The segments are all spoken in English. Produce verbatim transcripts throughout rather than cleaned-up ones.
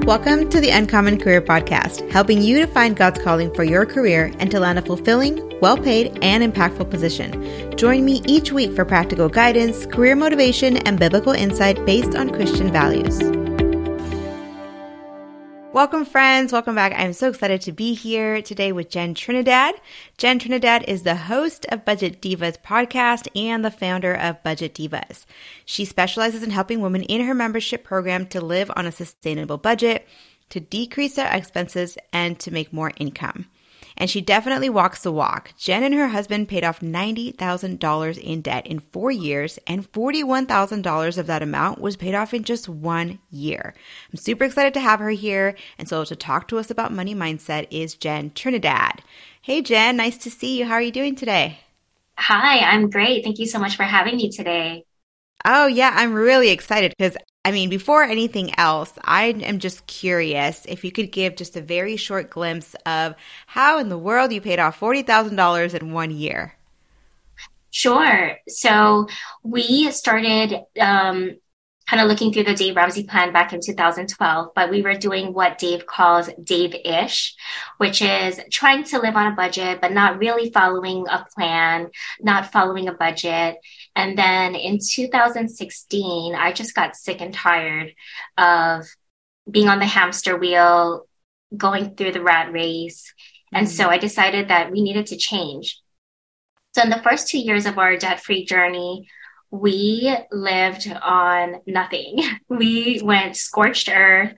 Welcome to the Uncommon Career Podcast, helping you to find God's calling for your career and to land a fulfilling, well-paid, and impactful position. Join me each week for practical guidance, career motivation, and biblical insight based on Christian values. Welcome, friends. Welcome back. I'm so excited to be here today with Jen Trinidad. Jen Trinidad is the host of Budget Divas podcast and the founder of Budget Divas. She specializes in helping women in her membership program to live on a sustainable budget, to decrease their expenses, and to make more income. And she definitely walks the walk. Jen and her husband paid off ninety thousand dollars in debt in four years, and forty-one thousand dollars of that amount was paid off in just one year. I'm super excited to have her here. And so to talk to us about money mindset is Jen Trinidad. Hey, Jen, nice to see you. How are you doing today? Hi, I'm great. Thank you so much for having me today. Oh, yeah, I'm really excited because I mean, before anything else, I am just curious if you could give just a very short glimpse of how in the world you paid off forty thousand dollars in one year. Sure. So we started um, kind of looking through the Dave Ramsey plan back in two thousand twelve, but we were doing what Dave calls Dave-ish, which is trying to live on a budget, but not really following a plan, not following a budget. And then in two thousand sixteen, I just got sick and tired of being on the hamster wheel, going through the rat race. And mm-hmm. so I decided that we needed to change. So in the first two years of our debt-free journey, we lived on nothing. We went scorched earth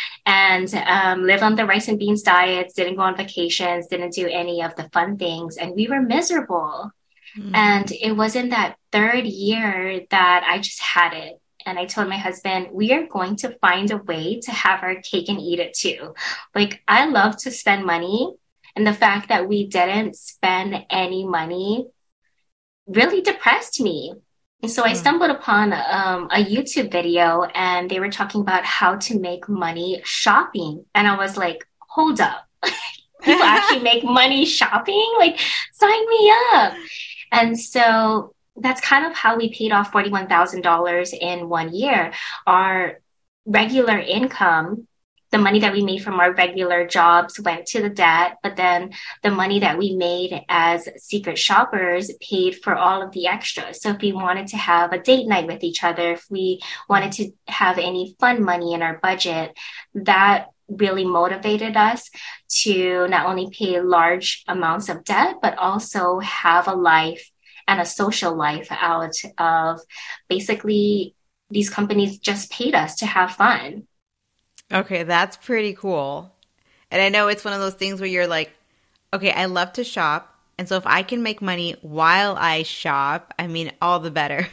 and um, lived on the rice and beans diets, didn't go on vacations, didn't do any of the fun things. And we were miserable. Mm. And it was in that third year that I just had it. And I told my husband, we are going to find a way to have our cake and eat it too. Like, I love to spend money. And the fact that we didn't spend any money really depressed me. And so I stumbled upon um, a YouTube video and they were talking about how to make money shopping. And I was like, hold up. People actually make money shopping? Like, sign me up. And so that's kind of how we paid off forty-one thousand dollars in one year. Our regular income, the money that we made from our regular jobs went to the debt, but then the money that we made as secret shoppers paid for all of the extras. So if we wanted to have a date night with each other, if we wanted to have any fun money in our budget, that really motivated us to not only pay large amounts of debt, but also have a life and a social life out of basically these companies just paid us to have fun. Okay, that's pretty cool. And I know it's one of those things where you're like, okay, I love to shop. And so if I can make money while I shop, I mean, all the better.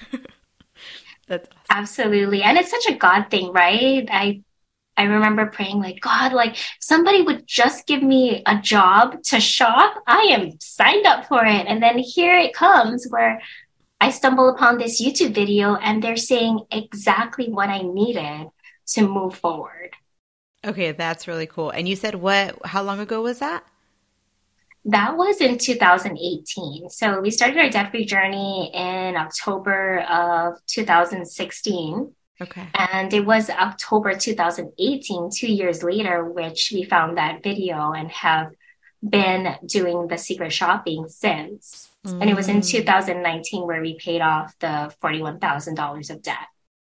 That's awesome. Absolutely. And it's such a God thing, right? I I remember praying like, God, like somebody would just give me a job to shop. I am signed up for it. And then here it comes where I stumble upon this YouTube video and they're saying exactly what I needed to move forward. Okay, that's really cool. And you said what, how long ago was that? That was in two thousand eighteen. So we started our debt-free journey in October of two thousand sixteen. Okay. And it was October two thousand eighteen, two years later, which we found that video and have been doing the secret shopping since. Mm. And it was in two thousand nineteen where we paid off the forty-one thousand dollars of debt.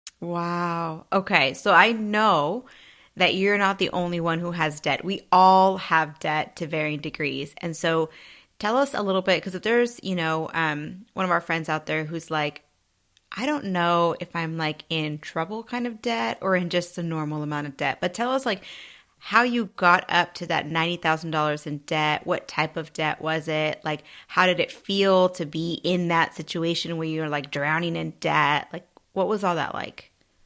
Wow. Okay. So I know that you're not the only one who has debt. We all have debt to varying degrees. And so tell us a little bit, because if there's, you know, um, one of our friends out there who's like, I don't know if I'm like in trouble kind of debt or in just a normal amount of debt, but tell us like how you got up to that ninety thousand dollars in debt. What type of debt was it? Like, how did it feel to be in that situation where you're like drowning in debt? Like, what was all that like?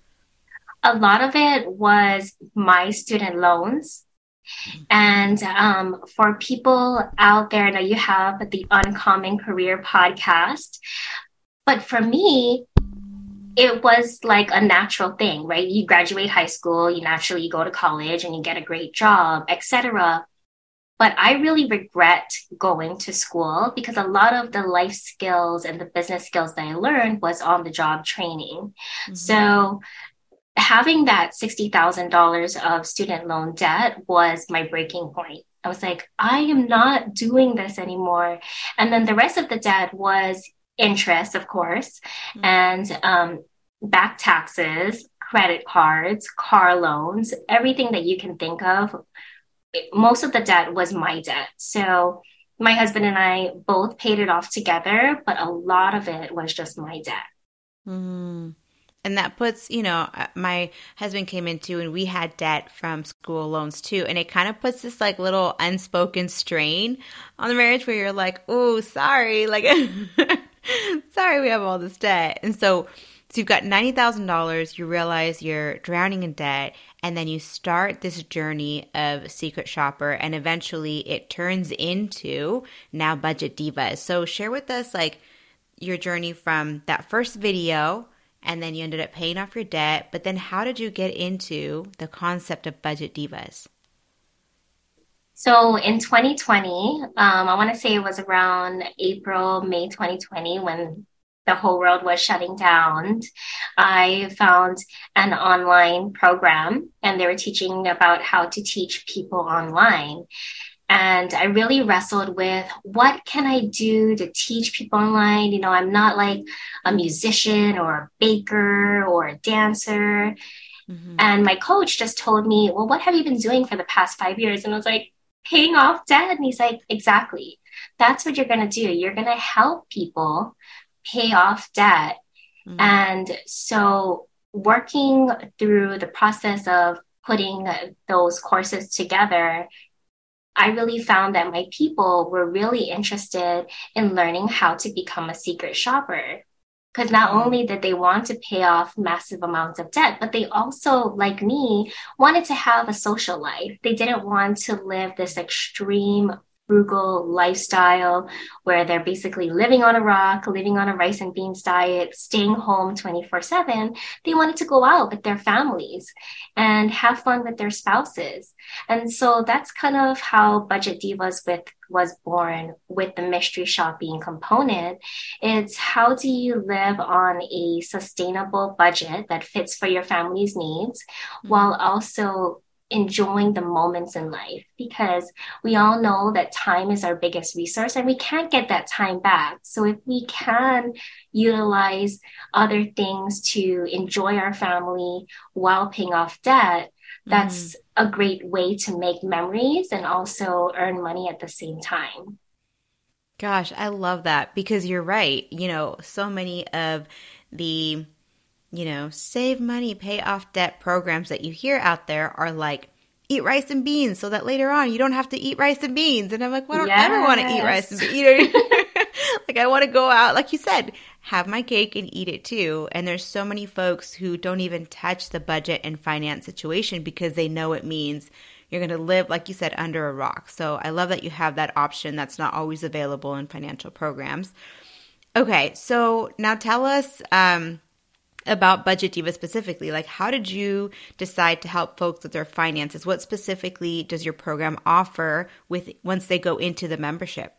A lot of it was my student loans. And um, for people out there that you have the Uncommon Career podcast, but for me, it was like a natural thing, right? You graduate high school, you naturally go to college and you get a great job, et cetera. But I really regret going to school because a lot of the life skills and the business skills that I learned was on the job training. Mm-hmm. So having that sixty thousand dollars of student loan debt was my breaking point. I was like, I am not doing this anymore. And then the rest of the debt was interest, of course, mm-hmm. and um, back taxes, credit cards, car loans, everything that you can think of. Most of the debt was my debt. So my husband and I both paid it off together, but a lot of it was just my debt. Mm. And that puts, you know, my husband came into and we had debt from school loans too. And it kind of puts this like little unspoken strain on the marriage where you're like, oh, sorry, like, sorry, we have all this debt. And so, so you've got ninety thousand dollars, you realize you're drowning in debt, and then you start this journey of Secret Shopper, and eventually it turns into now Budget Divas. So share with us like your journey from that first video, and then you ended up paying off your debt, but then how did you get into the concept of Budget Divas? So in twenty twenty, um, I want to say it was around April, May twenty twenty when the whole world was shutting down. I found an online program and they were teaching about how to teach people online. And I really wrestled with what can I do to teach people online? You know, I'm not like a musician or a baker or a dancer. Mm-hmm. And my coach just told me, well, what have you been doing for the past five years? And I was like, paying off debt. And he's like, exactly. That's what you're going to do. You're going to help people pay off debt. Mm-hmm. And so working through the process of putting those courses together, I really found that my people were really interested in learning how to become a secret shopper. Because not mm-hmm. only did they want to pay off massive amounts of debt, but they also, like me, wanted to have a social life. They didn't want to live this extreme frugal lifestyle where they're basically living on a rock, living on a rice and beans diet, staying home twenty-four seven. They wanted to go out with their families and have fun with their spouses. And so that's kind of how Budget Divas with was born, with the mystery shopping component. It's how do you live on a sustainable budget that fits for your family's needs mm-hmm. while also enjoying the moments in life, because we all know that time is our biggest resource and we can't get that time back. So if we can utilize other things to enjoy our family while paying off debt, that's mm. a great way to make memories and also earn money at the same time. Gosh, I love that, because you're right. You know, so many of the you know, save money, pay off debt programs that you hear out there are like, eat rice and beans so that later on you don't have to eat rice and beans. And I'm like, well, I don't yes. ever want to eat rice and beans. You know? Like, I want to go out, like you said, have my cake and eat it too. And there's so many folks who don't even touch the budget and finance situation because they know it means you're going to live, like you said, under a rock. So I love that you have that option that's not always available in financial programs. Okay, so now tell us, um, about Budget Diva specifically. Like, how did you decide to help folks with their finances? What specifically does your program offer with once they go into the membership?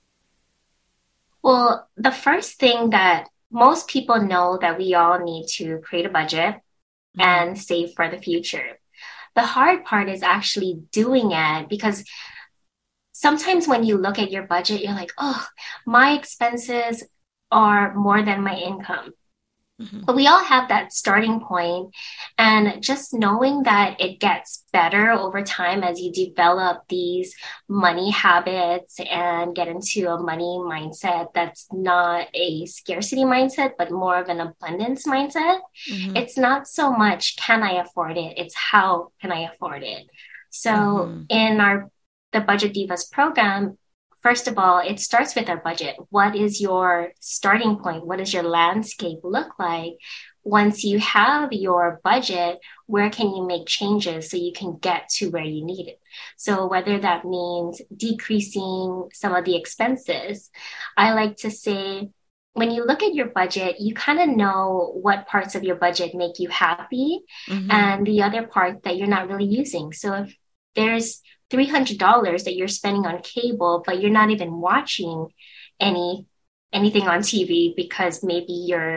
Well, the first thing that most people know that we all need to create a budget mm-hmm. and save for the future. The hard part is actually doing it, because sometimes when you look at your budget, you're like, oh, my expenses are more than my income. Mm-hmm. But we all have that starting point, and just knowing that it gets better over time as you develop these money habits and get into a money mindset that's not a scarcity mindset, but more of an abundance mindset. Mm-hmm. It's not so much, can I afford it? It's how can I afford it? So mm-hmm. in our the Budget Divas program, first of all, it starts with our budget. What is your starting point? What does your landscape look like? Once you have your budget, where can you make changes so you can get to where you need it? So whether that means decreasing some of the expenses, I like to say, when you look at your budget, you kind of know what parts of your budget make you happy mm-hmm. and the other part that you're not really using. So if there's three hundred dollars that you're spending on cable, but you're not even watching any anything on T V because maybe you're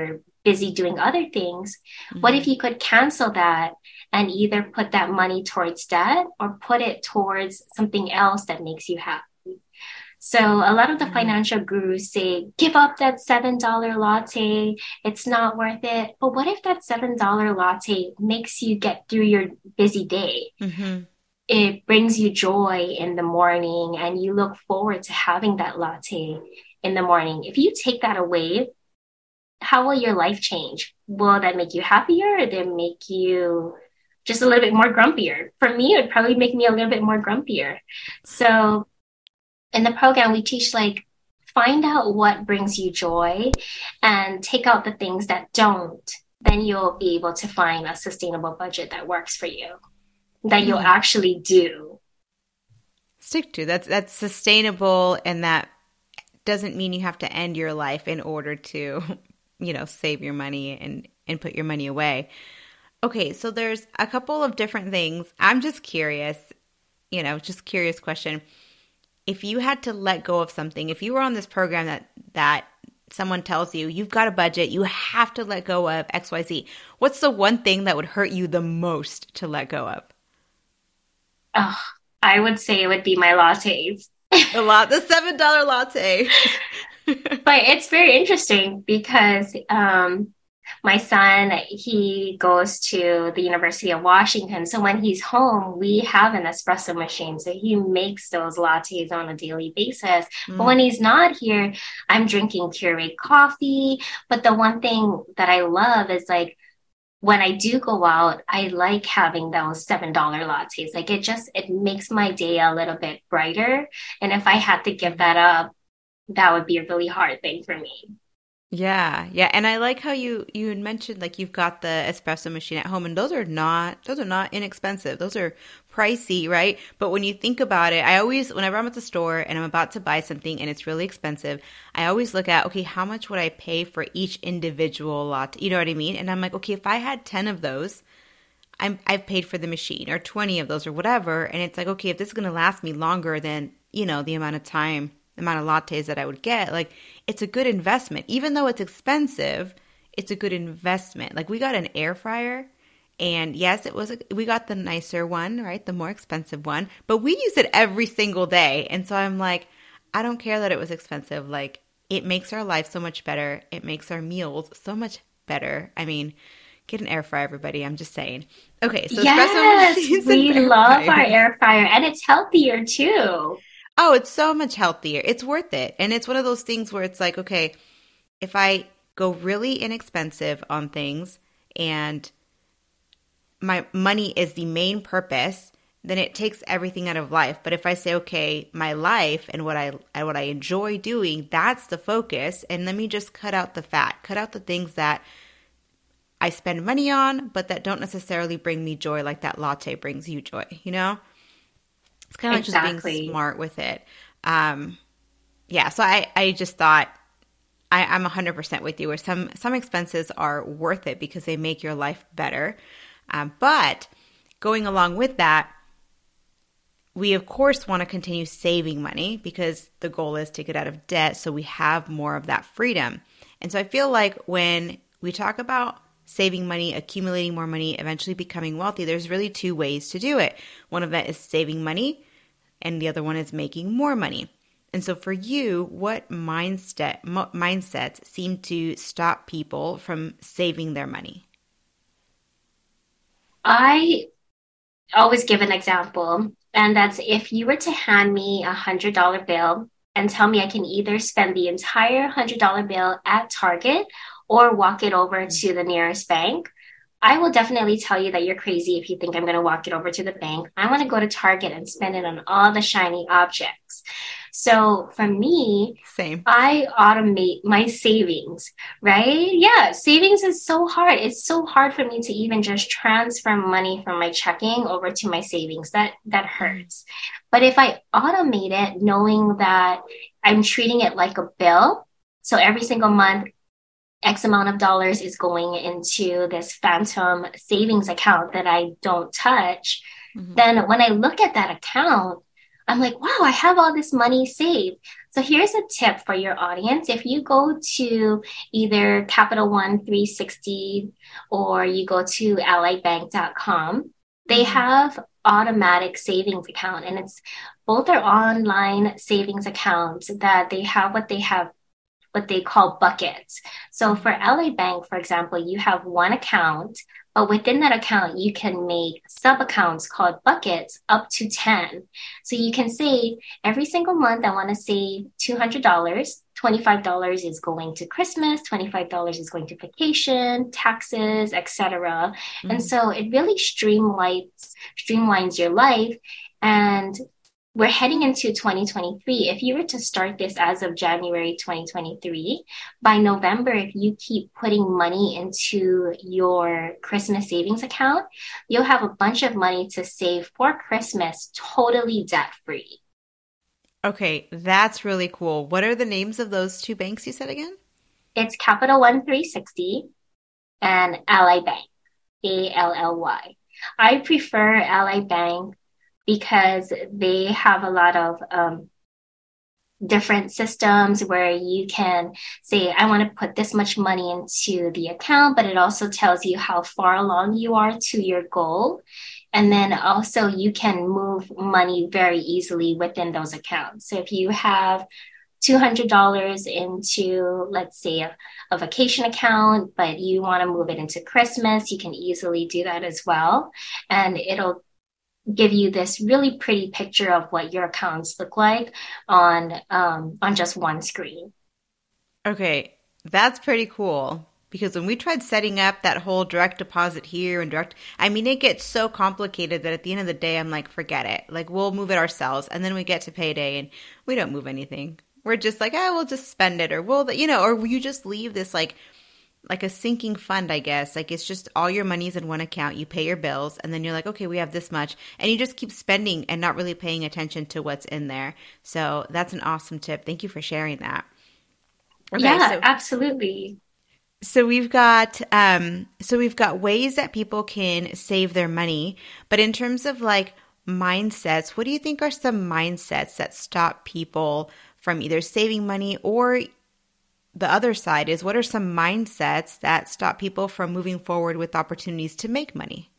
busy doing other things. Mm-hmm. What if you could cancel that and either put that money towards debt or put it towards something else that makes you happy? So a lot of the financial gurus say, give up that seven dollar latte. It's not worth it. But what if that seven dollar latte makes you get through your busy day? Mm-hmm. It brings you joy in the morning and you look forward to having that latte in the morning. If you take that away, how will your life change? Will that make you happier or did it make you just a little bit more grumpier? For me, it would probably make me a little bit more grumpier. So in the program, we teach like, find out what brings you joy and take out the things that don't. Then you'll be able to find a sustainable budget that works for you, that you'll actually do. Stick to. That's that's sustainable, and that doesn't mean you have to end your life in order to, you know, save your money and, and put your money away. Okay, so there's a couple of different things. I'm just curious, you know, just curious question. If you had to let go of something, if you were on this program that that someone tells you, you've got a budget, you have to let go of X Y Z, what's the one thing that would hurt you the most to let go of? Oh, I would say it would be my lattes. A lot, the seven dollar latte. But it's very interesting because um, my son, he goes to the University of Washington. So when he's home, we have an espresso machine. So he makes those lattes on a daily basis. Mm. But when he's not here, I'm drinking Keurig coffee. But the one thing that I love is like, when I do go out, I like having those seven dollar lattes. Like it just, it makes my day a little bit brighter. And if I had to give that up, that would be a really hard thing for me. Yeah. Yeah. And I like how you, you had mentioned like you've got the espresso machine at home, and those are not, those are not inexpensive. Those are pricey, right? But when you think about it, I always, whenever I'm at the store and I'm about to buy something and it's really expensive, I always look at, okay, how much would I pay for each individual latte? You know what I mean? And I'm like, okay, if I had ten of those, I'm, I've paid for the machine, or twenty of those or whatever. And it's like, okay, if this is going to last me longer than, you know, the amount of time, the amount of lattes that I would get, like it's a good investment. Even though it's expensive, it's a good investment. Like we got an air fryer, and yes, it was, a, we got the nicer one, right? The more expensive one, but we use it every single day. And so I'm like, I don't care that it was expensive. Like it makes our life so much better. It makes our meals so much better. I mean, get an air fryer, everybody. I'm just saying. Okay. So yes, we love our air fryer, and it's healthier too. Oh, it's so much healthier. It's worth it. And it's one of those things where it's like, okay, if I go really inexpensive on things and my money is the main purpose, then it takes everything out of life. But if I say, okay, my life and what I what I enjoy doing, that's the focus. And let me just cut out the fat, cut out the things that I spend money on, but that don't necessarily bring me joy, like that latte brings you joy, you know? It's kind of exactly. Just being smart with it. Um, yeah, so I, I just thought I, I'm one hundred percent with you, where some, some expenses are worth it because they make your life better. Um, but going along with that, we of course want to continue saving money because the goal is to get out of debt so we have more of that freedom. And so I feel like when we talk about saving money, accumulating more money, eventually becoming wealthy, there's really two ways to do it. One of that is saving money, and the other one is making more money. And so for you, what mindset mindsets seem to stop people from saving their money? I always give an example, and that's if you were to hand me a one hundred dollar bill and tell me I can either spend the entire one hundred dollar bill at Target or walk it over to the nearest bank, I will definitely tell you that you're crazy if you think I'm going to walk it over to the bank. I want to go to Target and spend it on all the shiny objects. So for me, Same. I automate my savings, right? Yeah, savings is so hard. It's so hard for me to even just transfer money from my checking over to my savings. That that hurts. But if I automate it, knowing that I'm treating it like a bill, so every single month, X amount of dollars is going into this phantom savings account that I don't touch, mm-hmm. then when I look at that account, I'm like, wow, I have all this money saved. So here's a tip for your audience. If you go to either Capital One three sixty or you go to ally bank dot com, they Mm-hmm. have automatic savings account, and it's both are online savings accounts that they have what they have what they call buckets. So for L A Bank, for example, you have one account, but within that account, you can make sub accounts called buckets up to ten. So you can say every single month, I want to save two hundred dollars. twenty-five dollars is going to Christmas, twenty-five dollars is going to vacation, taxes, et cetera. Mm-hmm. And so it really streamlines, streamlines your life. And we're heading into twenty twenty-three. If you were to start this as of January twenty twenty-three, by November, if you keep putting money into your Christmas savings account, you'll have a bunch of money to save for Christmas, totally debt free. Okay, that's really cool. What are the names of those two banks you said again? It's Capital One three sixty and Ally Bank, A L L Y. I prefer Ally Bank because they have a lot of um, different systems where you can say, I want to put this much money into the account, but it also tells you how far along you are to your goal. And then also you can move money very easily within those accounts. So if you have two hundred dollars into, let's say, a, a vacation account, but you want to move it into Christmas, you can easily do that as well. And it'll give you this really pretty picture of what your accounts look like on um, on just one screen. Okay, that's pretty cool. Because when we tried setting up that whole direct deposit here and direct, I mean, it gets so complicated that at the end of the day, I'm like, forget it. Like, we'll move it ourselves. And then we get to payday and we don't move anything. We're just like, oh, we'll just spend it. Or we'll, you know, or you just leave this like, like a sinking fund, I guess. Like, it's just all your money's in one account. You pay your bills and then you're like, okay, we have this much. And you just keep spending and not really paying attention to what's in there. So that's an awesome tip. Thank you for sharing that. Okay, yeah, so- absolutely. So we've got um so we've got ways that people can save their money, but in terms of like mindsets, what do you think are some mindsets that stop people from either saving money, or the other side is what are some mindsets that stop people from moving forward with opportunities to make money?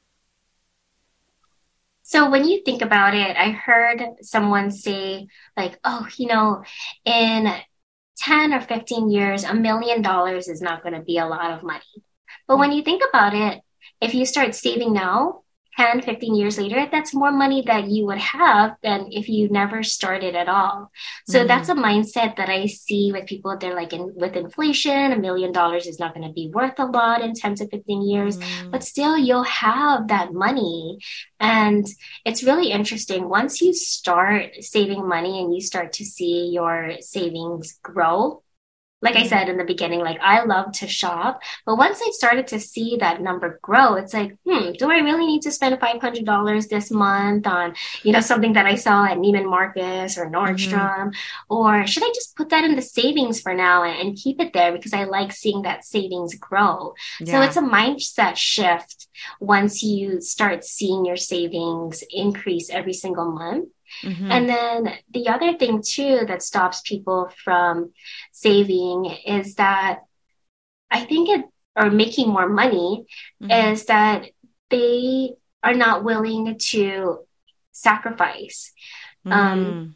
So when you think about it, I heard someone say like, oh, you know, in ten or fifteen years, a million dollars is not going to be a lot of money. But when you think about it, if you start saving now, ten, fifteen years later, that's more money that you would have than if you never started at all. So mm-hmm. that's a mindset that I see with people. They're like, in, with inflation, a million dollars is not going to be worth a lot in ten to fifteen years, mm-hmm. but still you'll have that money. And it's really interesting. Once you start saving money and you start to see your savings grow, like I said in the beginning, like I love to shop, but once I started to see that number grow, it's like, hmm, do I really need to spend five hundred dollars this month on, you know, something that I saw at Neiman Marcus or Nordstrom, mm-hmm. or should I just put that in the savings for now and, and keep it there because I like seeing that savings grow. Yeah. So it's a mindset shift once you start seeing your savings increase every single month. Mm-hmm. And then the other thing too that stops people from saving is that I think it, or making more money, mm-hmm. is that they are not willing to sacrifice. Mm-hmm. Um,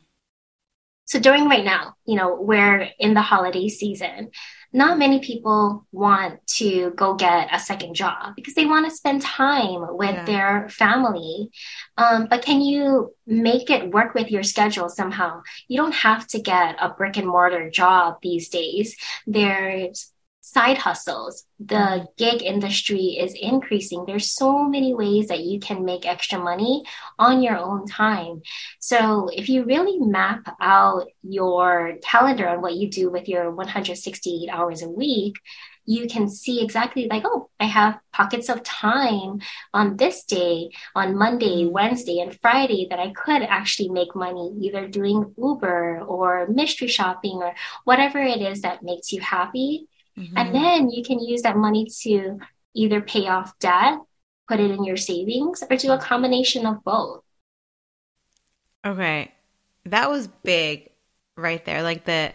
so during right now, you know, we're in the holiday season. Not many people want to go get a second job because they want to spend time with yeah. their family. Um, but can you make it work with your schedule somehow? You don't have to get a brick and mortar job these days. There's side hustles. The gig industry is increasing. There's so many ways that you can make extra money on your own time. So if you really map out your calendar on what you do with your one hundred sixty-eight hours a week, you can see exactly like, oh, I have pockets of time on this day, on Monday, Wednesday, and Friday that I could actually make money either doing Uber or mystery shopping or whatever it is that makes you happy. Mm-hmm. And then you can use that money to either pay off debt, put it in your savings, or do a combination of both. Okay. That was big. right there. Like the,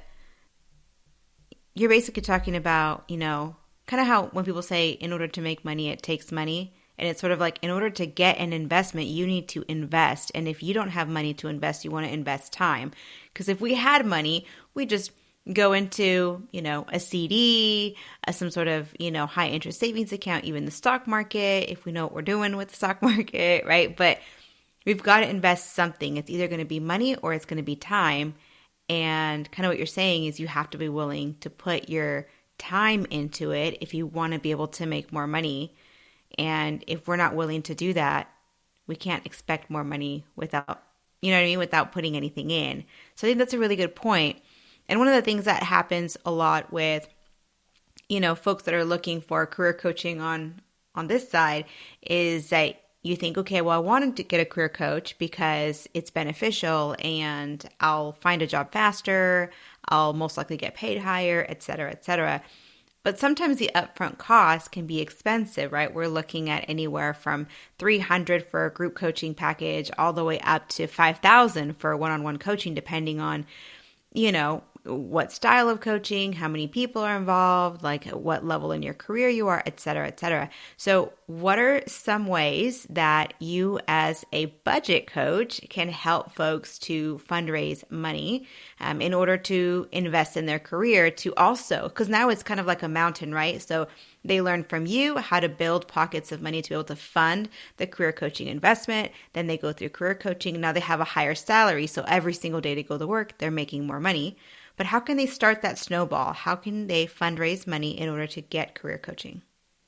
you're basically talking about, you know, kind of how when people say in order to make money, it takes money. And it's sort of like in order to get an investment, you need to invest. And if you don't have money to invest, you want to invest time. Because if we had money, we just go into, you know, a C D, a, some sort of, you know, high interest savings account, even the stock market, if we know what we're doing with the stock market, right? But we've got to invest something. It's either going to be money or it's going to be time. And kind of what you're saying is you have to be willing to put your time into it if you want to be able to make more money. And if we're not willing to do that, we can't expect more money without, you know what I mean, without putting anything in. So I think that's a really good point. And one of the things that happens a lot with, you know, folks that are looking for career coaching on, on this side is that you think, okay, well, I wanted to get a career coach because it's beneficial and I'll find a job faster, I'll most likely get paid higher, et cetera, et cetera. But sometimes the upfront cost can be expensive, right? We're looking at anywhere from three hundred dollars for a group coaching package all the way up to five thousand dollars for one-on-one coaching, depending on, you know, what style of coaching, how many people are involved, like what level in your career you are, et cetera, et cetera. So what are some ways that you as a budget coach can help folks to fundraise money um, in order to invest in their career to also, because now it's kind of like a mountain, right? So they learn from you how to build pockets of money to be able to fund the career coaching investment. Then they go through career coaching. Now they have a higher salary. So every single day they go to work, they're making more money. But how can they start that snowball? How can they fundraise money in order to get career coaching?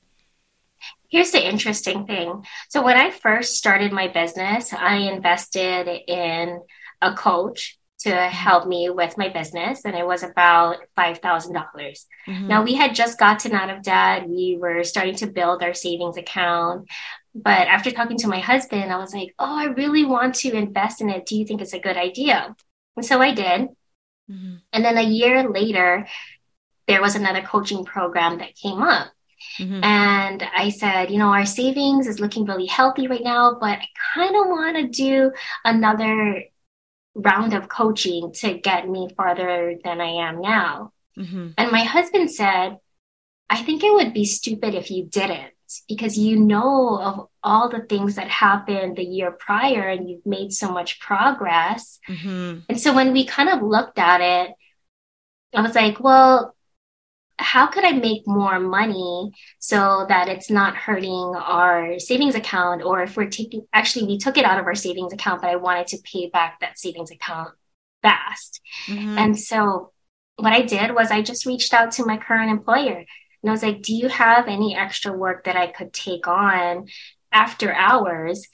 Here's the interesting thing. So when I first started my business, I invested in a coach to help me with my business, and it was about five thousand dollars. Mm-hmm. Now, we had just gotten out of debt. We were starting to build our savings account. But after talking to my husband, I was like, oh, I really want to invest in it. Do you think it's a good idea? And so I did. Mm-hmm. And then a year later, there was another coaching program that came up. Mm-hmm. And I said, you know, our savings is looking really healthy right now, but I kind of want to do another round of coaching to get me farther than I am now. Mm-hmm. And my husband said, I think it would be stupid if you didn't, because you know of all the things that happened the year prior and you've made so much progress. Mm-hmm. And so when we kind of looked at it, I was like, well, how could I make more money so that it's not hurting our savings account? Or if we're taking, actually, we took it out of our savings account, but I wanted to pay back that savings account fast. Mm-hmm. And so what I did was I just reached out to my current employer and I was like, do you have any extra work that I could take on after hours?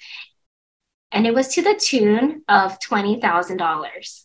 And it was to the tune of twenty thousand dollars.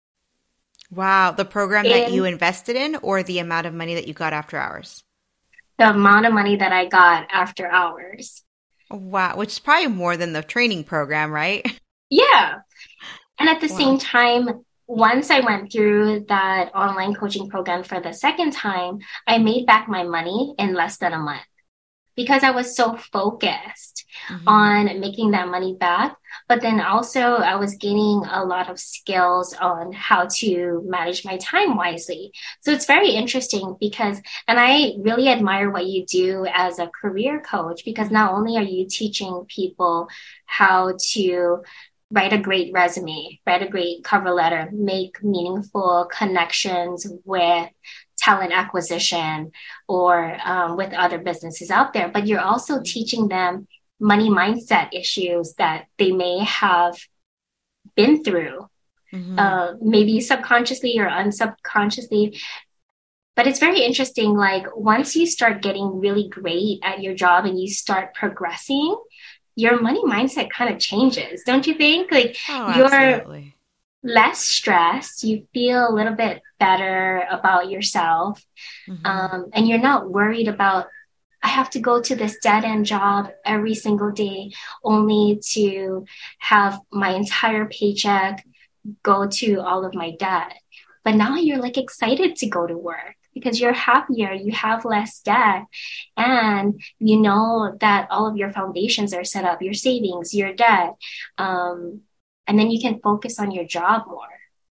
Wow. The program in, that you invested in, or the amount of money that you got after hours? The amount of money that I got after hours. Wow. Which is probably more than the training program, right? Yeah. And at the wow. same time, once I went through that online coaching program for the second time, I made back my money in less than a month because I was so focused mm-hmm. on making that money back. But then also I was gaining a lot of skills on how to manage my time wisely. So it's very interesting because, and I really admire what you do as a career coach, because not only are you teaching people how to write a great resume, write a great cover letter, make meaningful connections with talent acquisition or um, with other businesses out there, but you're also teaching them money mindset issues that they may have been through, mm-hmm. uh, maybe subconsciously or unsubconsciously. But it's very interesting. Like once you start getting really great at your job and you start progressing, your money mindset kind of changes, don't you think? Like oh, you're absolutely. Less stressed, you feel a little bit better about yourself, mm-hmm. um, and you're not worried about, I have to go to this dead-end job every single day only to have my entire paycheck go to all of my debt. But now you're like excited to go to work because you're happier, you have less debt, and you know that all of your foundations are set up, your savings, your debt, um, and then you can focus on your job more.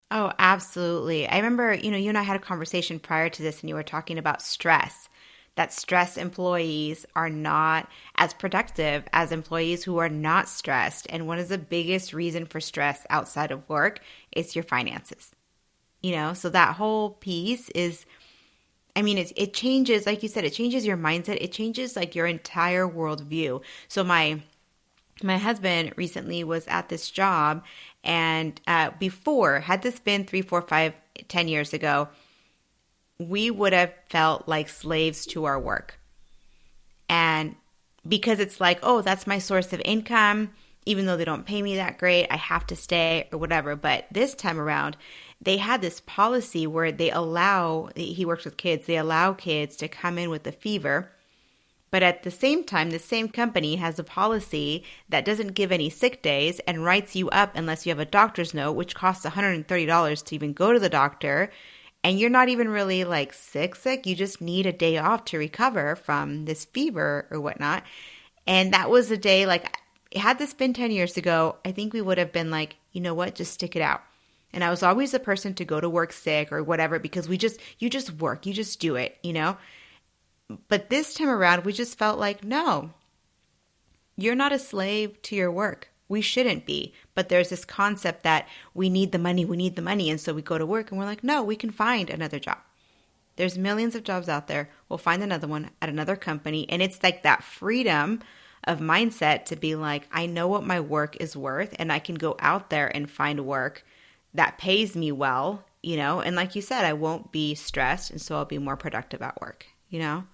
Oh, absolutely. I remember, you know, you and I had a conversation prior to this and you were talking about stress, that stressed employees are not as productive as employees who are not stressed. And one of the biggest reason for stress outside of work is your finances. You know, so that whole piece is, I mean, it, it changes, like you said, it changes your mindset. It changes like your entire worldview. So my My husband recently was at this job, and uh, before, had this been three, four, five, ten years ago, we would have felt like slaves to our work. And because it's like, oh, that's my source of income, even though they don't pay me that great, I have to stay or whatever. But this time around, they had this policy where they allow, he works with kids, they allow kids to come in with a fever. But at the same time, the same company has a policy that doesn't give any sick days and writes you up unless you have a doctor's note, which costs one hundred thirty dollars to even go to the doctor. And you're not even really like sick, sick. You just need a day off to recover from this fever or whatnot. And that was a day like, had this been ten years ago, I think we would have been like, you know what, just stick it out. And I was always the person to go to work sick or whatever because we just, you just work, you just do it, you know? But this time around, we just felt like, no, you're not a slave to your work. We shouldn't be. But there's this concept that we need the money, we need the money. And so we go to work and we're like, no, we can find another job. There's millions of jobs out there. We'll find another one at another company. And it's like that freedom of mindset to be like, I know what my work is worth and I can go out there and find work that pays me well, you know? And like you said, I won't be stressed. And so I'll be more productive at work, you know?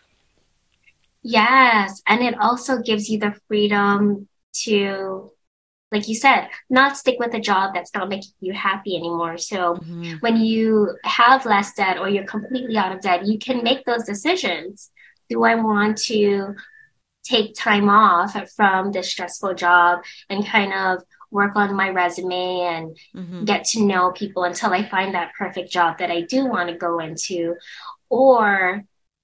Yes. And it also gives you the freedom to, like you said, not stick with a job that's not making you happy anymore. So mm-hmm. when you have less debt or you're completely out of debt, you can make those decisions. Do I want to take time off from this stressful job and kind of work on my resume and mm-hmm. get to know people until I find that perfect job that I do want to go into? Or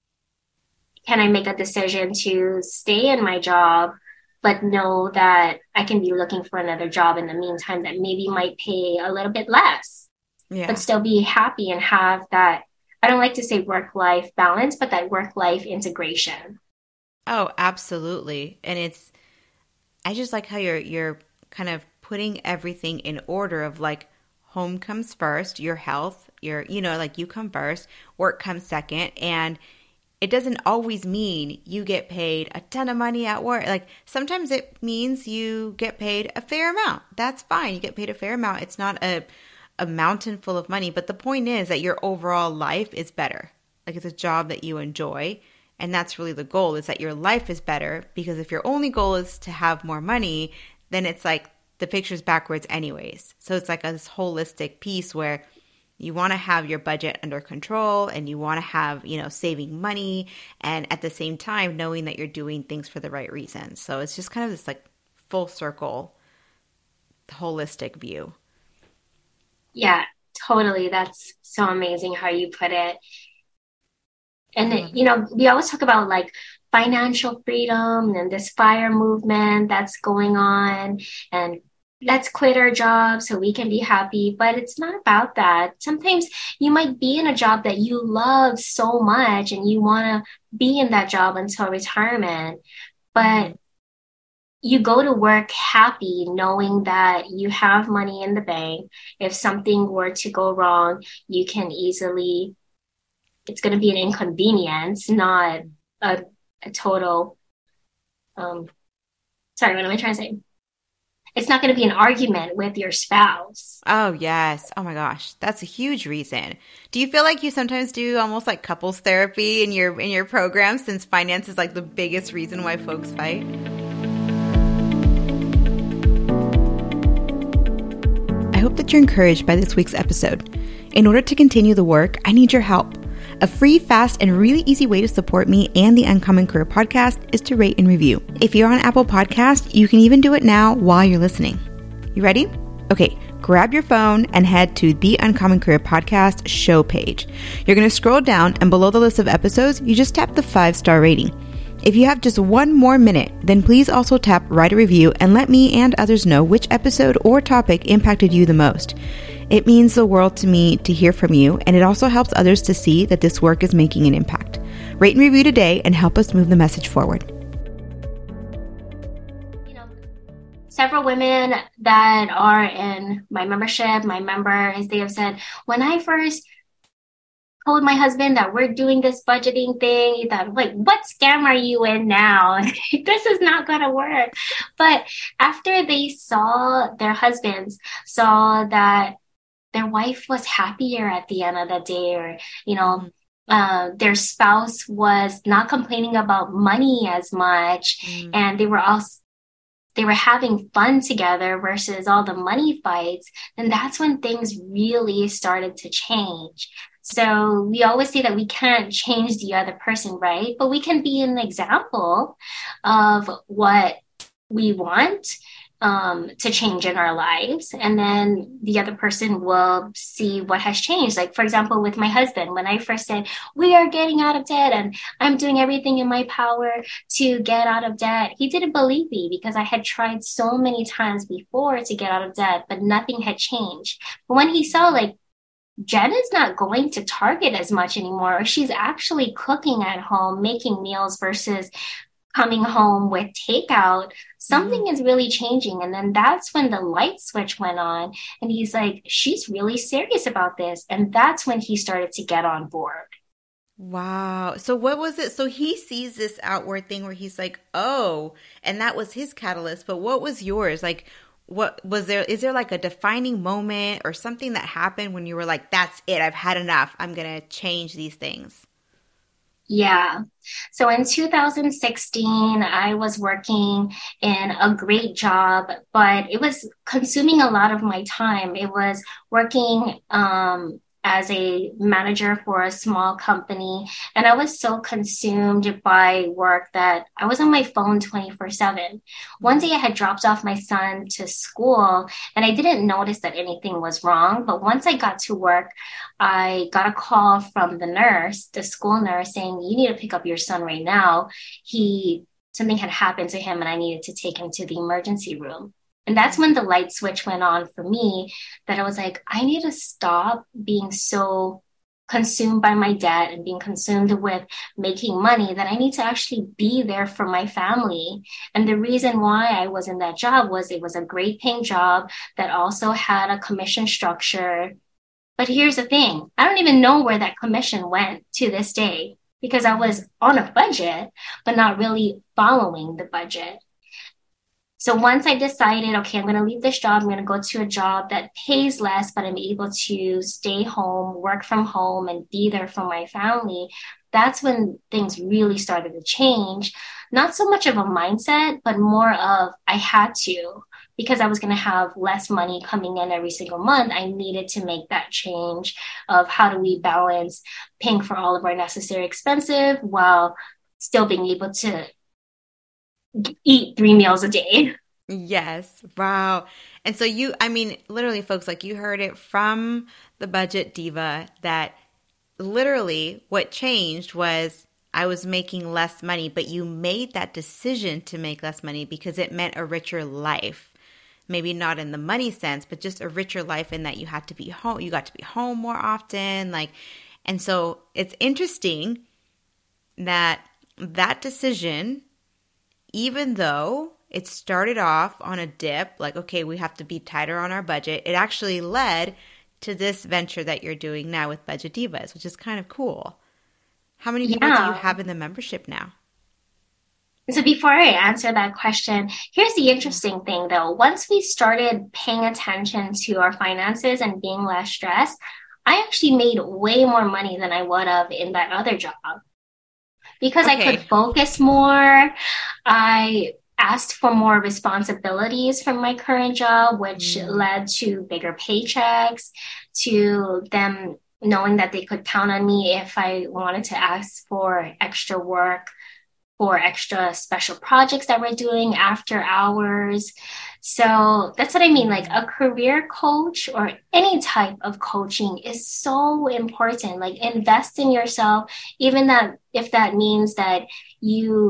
can I make a decision to stay in my job, but know that I can be looking for another job in the meantime that maybe might pay a little bit less, yeah. but still be happy and have that, I don't like to say work-life balance, but that work-life integration. Oh, absolutely. And it's, I just like how you're, you're kind of putting everything in order of like, home comes first, your health, your, you know, like you come first, work comes second. And it doesn't always mean you get paid a ton of money at work. Like sometimes it means you get paid a fair amount. That's fine. You get paid a fair amount. It's not a, a mountain full of money. But the point is that your overall life is better. Like it's a job that you enjoy. And that's really the goal, is that your life is better. Because if your only goal is to have more money, then it's like the picture's backwards anyways. So it's like a, this holistic piece where you want to have your budget under control and you want to have, you know, saving money and at the same time knowing that you're doing things for the right reasons. So it's just kind of this like full circle, holistic view. Yeah, totally. That's so amazing how you put it. And, mm-hmm. you know, we always talk about like financial freedom and this FIRE movement that's going on and let's quit our job so we can be happy. But it's not about that. Sometimes you might be in a job that you love so much and you want to be in that job until retirement. But mm-hmm. you go to work happy knowing that you have money in the bank. If something were to go wrong, you can easily, it's going to be an inconvenience, not a, a total, um, sorry, what am I trying to say? It's not going to be an argument with your spouse. Oh, yes. Oh, my gosh. That's a huge reason. Do you feel like you sometimes do almost like couples therapy in your in your program, since finance is like the biggest reason why folks fight? I hope that you're encouraged by this week's episode. In order to continue the work, I need your help. A free, fast, and really easy way to support me and the Uncommon Career Podcast is to rate and review. If you're on Apple Podcast, you can even do it now while you're listening. You ready? Okay, grab your phone and head to the Uncommon Career Podcast show page. You're going to scroll down, and below the list of episodes, you just tap the five-star rating. If you have just one more minute, then please also tap write a review and let me and others know which episode or topic impacted you the most. It means the world to me to hear from you, and it also helps others to see that this work is making an impact. Rate and review today and help us move the message forward. You know, several women that are in my membership, my members, they have said, when I first told my husband that we're doing this budgeting thing, he thought, like, what scam are you in now? This is not going to work. But after they saw their husbands, saw that their wife was happier at the end of the day, or, you know, uh, their spouse was not complaining about money as much, mm. and they were all they were having fun together versus all the money fights, then that's when things really started to change. So we always say that we can't change the other person, right? But we can be an example of what we want um, to change in our lives. And then the other person will see what has changed. Like, for example, with my husband, when I first said, we are getting out of debt and I'm doing everything in my power to get out of debt, he didn't believe me because I had tried so many times before to get out of debt, but nothing had changed. But when he saw, like, Jen is not going to Target as much anymore, or she's actually cooking at home, making meals versus coming home with takeout, something mm-hmm. is really changing. And then that's when the light switch went on. And he's like, she's really serious about this. And that's when he started to get on board. Wow. So what was it? So he sees this outward thing where he's like, oh, and that was his catalyst. But what was yours? Like, what was there? Is there like a defining moment or something that happened when you were like, that's it, I've had enough, I'm going to change these things? Yeah. So in two thousand sixteen, I was working in a great job, but it was consuming a lot of my time. It was working um, as a manager for a small company. And I was so consumed by work that I was on my phone twenty-four seven. One day I had dropped off my son to school and I didn't notice that anything was wrong. But once I got to work, I got a call from the nurse, the school nurse, saying, you need to pick up your son right now. He, something had happened to him and I needed to take him to the emergency room. And that's when the light switch went on for me, that I was like, I need to stop being so consumed by my debt and being consumed with making money, that I need to actually be there for my family. And the reason why I was in that job was it was a great paying job that also had a commission structure. But here's the thing, I don't even know where that commission went to this day, because I was on a budget, but not really following the budget. So once I decided, okay, I'm going to leave this job, I'm going to go to a job that pays less, but I'm able to stay home, work from home, and be there for my family, that's when things really started to change. Not so much of a mindset, but more of I had to, because I was going to have less money coming in every single month. I needed to make that change of how do we balance paying for all of our necessary expenses while still being able to eat three meals a day. Yes. Wow. And so you, I mean, literally, folks, like you heard it from the Budget Diva that literally what changed was I was making less money, but you made that decision to make less money because it meant a richer life. Maybe not in the money sense, but just a richer life in that you had to be home. You got to be home more often. Like, and so it's interesting that that decision, even though it started off on a dip, like, okay, we have to be tighter on our budget, it actually led to this venture that you're doing now with Budget Divas, which is kind of cool. How many people yeah. do you have in the membership now? So before I answer that question, here's the interesting thing though. Once we started paying attention to our finances and being less stressed, I actually made way more money than I would have in that other job. Because okay. I could focus more. I asked for more responsibilities from my current job, which mm. led to bigger paychecks, to them knowing that they could count on me if I wanted to ask for extra work or extra special projects that we're doing after hours. So that's what I mean. Like a career coach or any type of coaching is so important. Like invest in yourself, even that if that means that you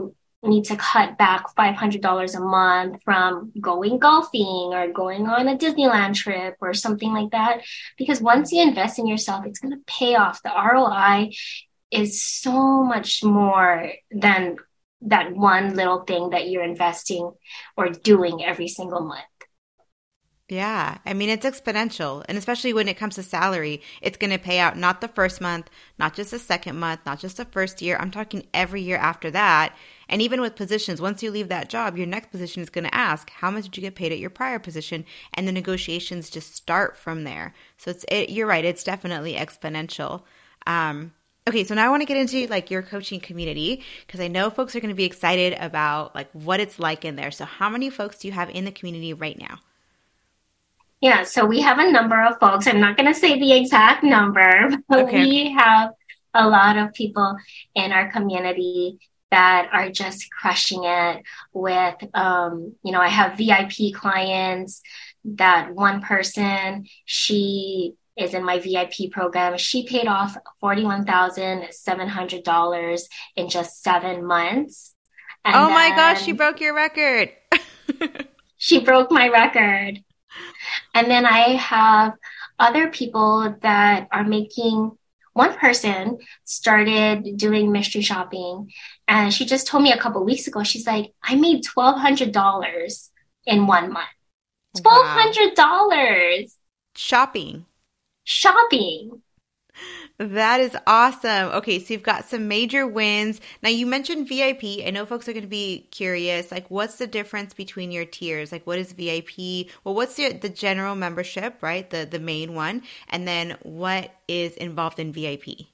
need to cut back five hundred dollars a month from going golfing or going on a Disneyland trip or something like that. Because once you invest in yourself, it's going to pay off. The R O I is so much more than that one little thing that you're investing or doing every single month. Yeah. I mean, it's exponential. And especially when it comes to salary, it's going to pay out not the first month, not just the second month, not just the first year. I'm talking every year after that. And even with positions, once you leave that job, your next position is going to ask, how much did you get paid at your prior position? And the negotiations just start from there. So it's, it, you're right. It's definitely exponential. Um, okay. So now I want to get into like your coaching community, because I know folks are going to be excited about like what it's like in there. So how many folks do you have in the community right now? Yeah, so we have a number of folks. I'm not going to say the exact number, but Okay, we okay. have a lot of people in our community that are just crushing it with, um, you know, I have V I P clients. That one person, she is in my V I P program. She paid off forty-one thousand seven hundred dollars in just seven months. And Oh my gosh, she then broke your record. she broke my record. And then I have other people that are making, one person started doing mystery shopping, and she just told me a couple weeks ago, she's like, I made twelve hundred dollars in one month. Wow. twelve hundred dollars Shopping. shopping. That is awesome. Okay, so you've got some major wins. Now you mentioned V I P. I know folks are going to be curious. Like, what's the difference between your tiers? Like, what is V I P? Well, what's the the general membership, right? The the main one, and then what is involved in V I P?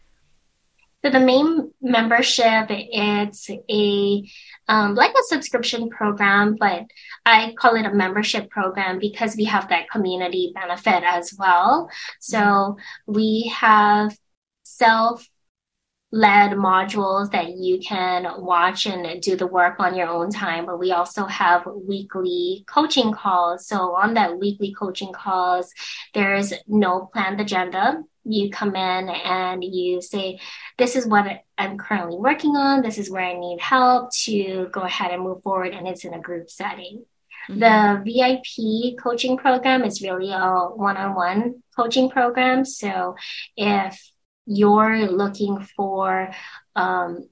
So the main membership, it's a um, like a subscription program, but I call it a membership program because we have that community benefit as well. Mhm. So we have self led modules that you can watch and do the work on your own time. But we also have weekly coaching calls. So on that weekly coaching calls, there's no planned agenda. You come in and you say, this is what I'm currently working on. This is where I need help to go ahead and move forward. And it's in a group setting. Mhm. The V I P coaching program is really a one-on-one coaching program. So if you're looking for um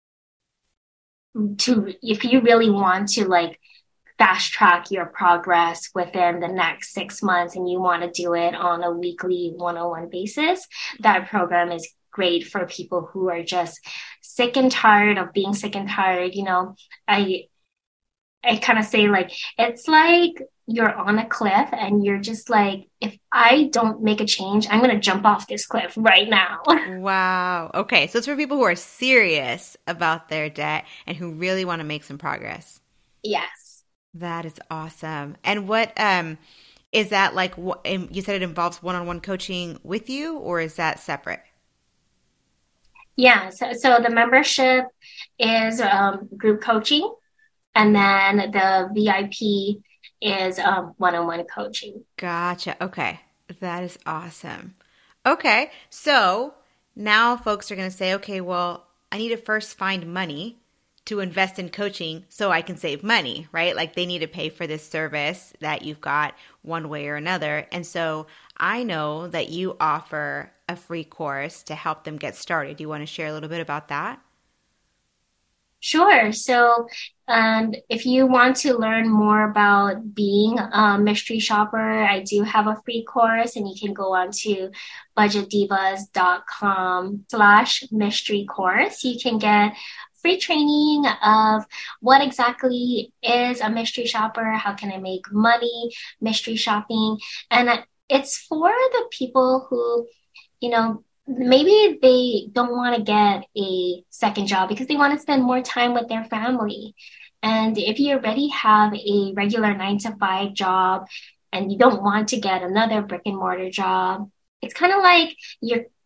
to if you really want to like fast track your progress within the next six months and you want to do it on a weekly one-on-one basis, that program is great for people who are just sick and tired of being sick and tired. You know, I I kind of say like it's like you're on a cliff and you're just like, if I don't make a change, I'm gonna jump off this cliff right now. Wow. Okay, so it's for people who are serious about their debt and who really want to make some progress. Yes. That is awesome. And what um is that like? wh- um, You said it involves one-on-one coaching with you, or is that separate? Yeah. So, so the membership is um, group coaching, and then the V I P is um, one-on-one coaching. Gotcha. Okay. That is awesome. Okay. So now folks are going to say, okay, well, I need to first find money to invest in coaching so I can save money, right? Like they need to pay for this service that you've got one way or another. And so I know that you offer a free course to help them get started. Do you want to share a little bit about that? Sure. So, um, if you want to learn more about being a mystery shopper, I do have a free course, and you can go on to budgetdivas.com slash mystery course. You can get free training of what exactly is a mystery shopper, how can I make money mystery shopping, and it's for the people who you know, maybe they don't want to get a second job because they want to spend more time with their family. And if you already have a regular nine to five job and you don't want to get another brick and mortar job, it's kind of like you're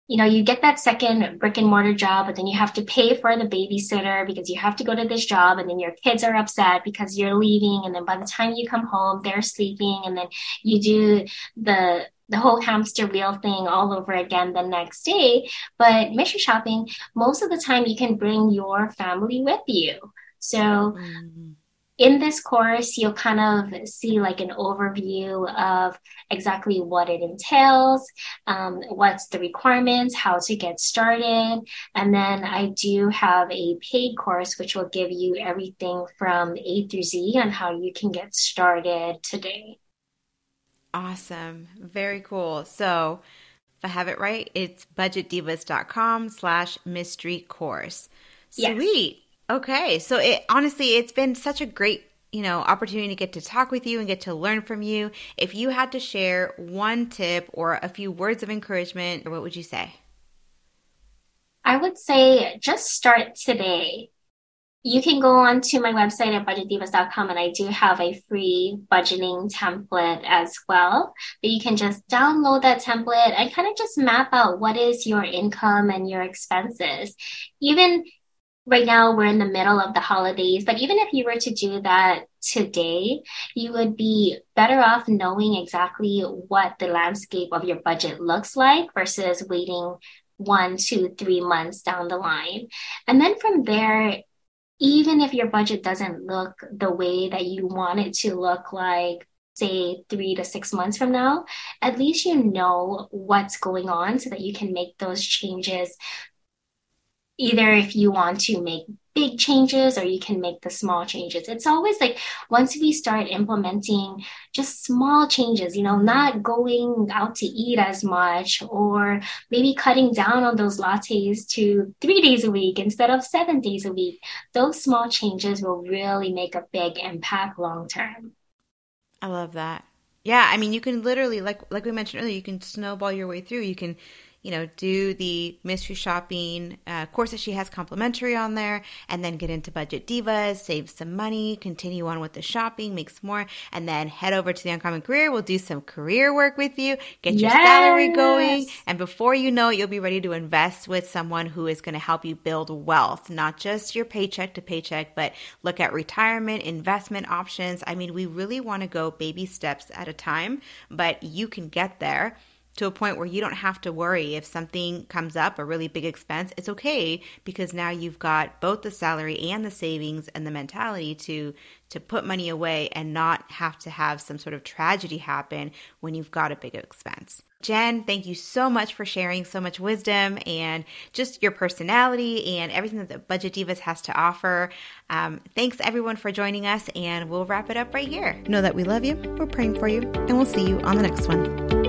you know, you get that second brick and mortar job, but then you have to pay for the babysitter because you have to go to this job, and then your kids are upset because you're leaving. And then by the time you come home, they're sleeping. And then you do the the whole hamster wheel thing all over again the next day. But mystery shopping, most of the time you can bring your family with you. So Mm-hmm. in this course, you'll kind of see like an overview of exactly what it entails, um, what's the requirements, how to get started. And then I do have a paid course, which will give you everything from A through Z on how you can get started today. Awesome. Very cool. So if I have it right, it's budgetdivas.com slash mystery course. Yes. Sweet. Okay. So it honestly, it's been such a great, you know, opportunity to get to talk with you and get to learn from you. If you had to share one tip or a few words of encouragement, what would you say? I would say just start today. You can go on to my website at budget divas dot com, and I do have a free budgeting template as well. But you can just download that template and kind of just map out what is your income and your expenses. Even right now, we're in the middle of the holidays, but even if you were to do that today, you would be better off knowing exactly what the landscape of your budget looks like versus waiting one, two, three months down the line. And then from there, even if your budget doesn't look the way that you want it to look like, say three to six months from now, at least you know what's going on so that you can make those changes. Either if you want to make big changes or you can make the small changes. It's always like once we start implementing just small changes, you know, not going out to eat as much or maybe cutting down on those lattes to three days a week instead of seven days a week. Those small changes will really make a big impact long term. I love that. Yeah, I mean, you can literally, like like we mentioned earlier, you can snowball your way through. You can, you know, do the mystery shopping uh, course that she has complimentary on there, and then get into Budget Divas, save some money, continue on with the shopping, make some more, and then head over to the Uncommon Career. We'll do some career work with you, get your Yes. salary going, and before you know it, you'll be ready to invest with someone who is going to help you build wealth, not just your paycheck to paycheck, but look at retirement, investment options. I mean, we really want to go baby steps at a time, but you can get there to a point where you don't have to worry if something comes up, a really big expense. It's okay because now you've got both the salary and the savings and the mentality to to put money away and not have to have some sort of tragedy happen when you've got a big expense. Jen, thank you so much for sharing so much wisdom and just your personality and everything that the Budget Divas has to offer. Um, thanks everyone for joining us, and we'll wrap it up right here. Know that we love you, we're praying for you, and we'll see you on the next one.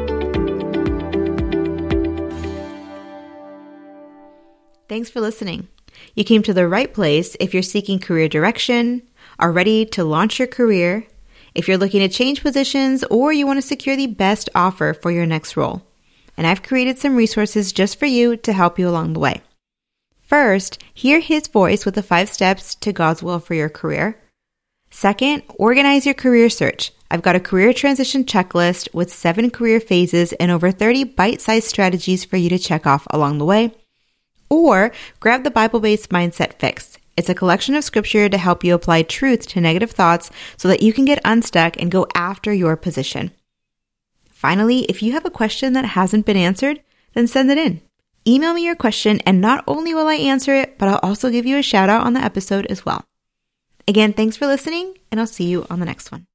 Thanks for listening. You came to the right place if you're seeking career direction, are ready to launch your career, if you're looking to change positions, or you want to secure the best offer for your next role. And I've created some resources just for you to help you along the way. First, hear his voice with the five steps to God's will for your career. Second, organize your career search. I've got a career transition checklist with seven career phases and over thirty bite-sized strategies for you to check off along the way. Or grab the Bible-based Mindset Fix. It's a collection of scripture to help you apply truth to negative thoughts so that you can get unstuck and go after your position. Finally, if you have a question that hasn't been answered, then send it in. Email me your question, and not only will I answer it, but I'll also give you a shout out on the episode as well. Again, thanks for listening, and I'll see you on the next one.